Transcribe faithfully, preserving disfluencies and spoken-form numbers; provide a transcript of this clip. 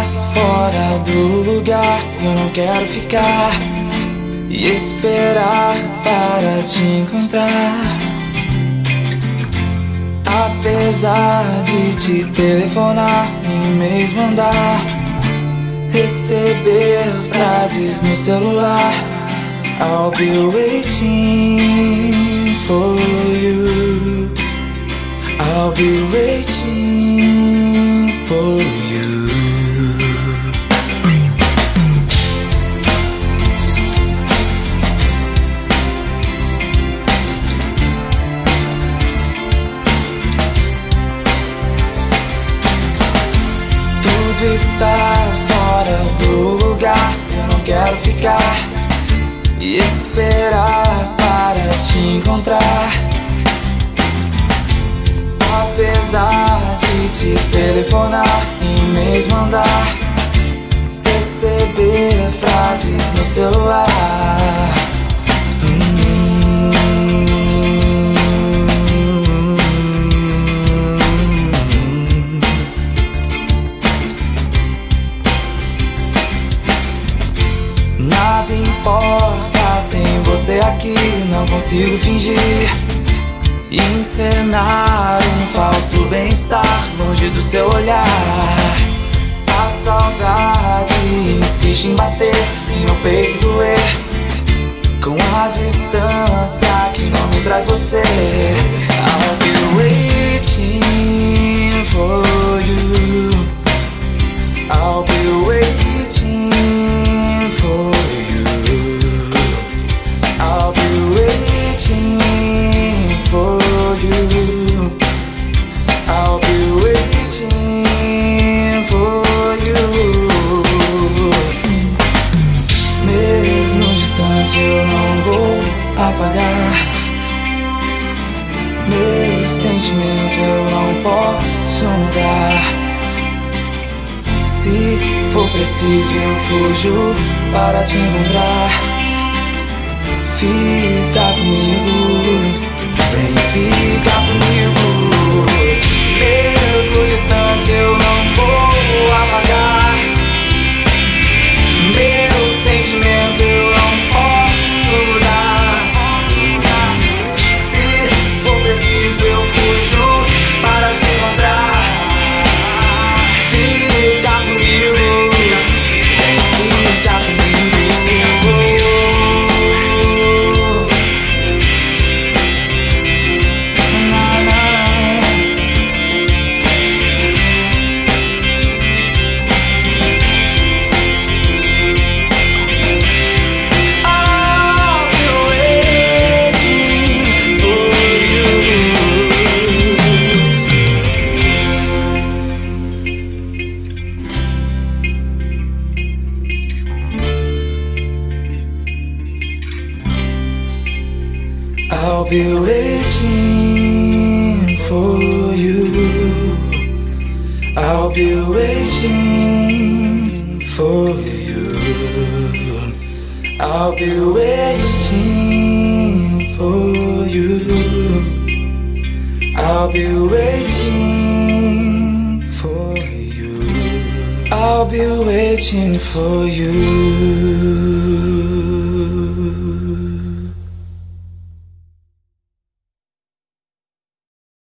fora do lugar. Eu não quero ficar e esperar para te encontrar. Apesar de te telefonar e mesmo andar, receber frases no celular. I'll be waiting for you. I'll be waiting for you. Tudo está fora do lugar. Eu não quero ficar e esperar para te encontrar. Apesar de te telefonar e mesmo andar, receber frases no celular. Nada importa sem você aqui. Não consigo fingir, encenar um falso bem-estar longe do seu olhar. A saudade insiste em bater em meu peito doer, com a distância que não me traz você. I'll be waiting for you. I'll be waiting for you. I'll be waiting for you. I'll be waiting for you. Mesmo distante eu não vou apagar meu sentimento, eu não posso mudar. Se for preciso eu fujo para te encontrar. Fica comigo, vem ficar comigo. Mesmo distante eu não vou apagar meu sentimento, eu não posso mudar. Se for preciso eu fujo para te encontrar. Fica comigo, vem ficar comigo. I'll be waiting for you. I'll be waiting for you. I'll be waiting for you. I'll be waiting for you. I'll be waiting for you.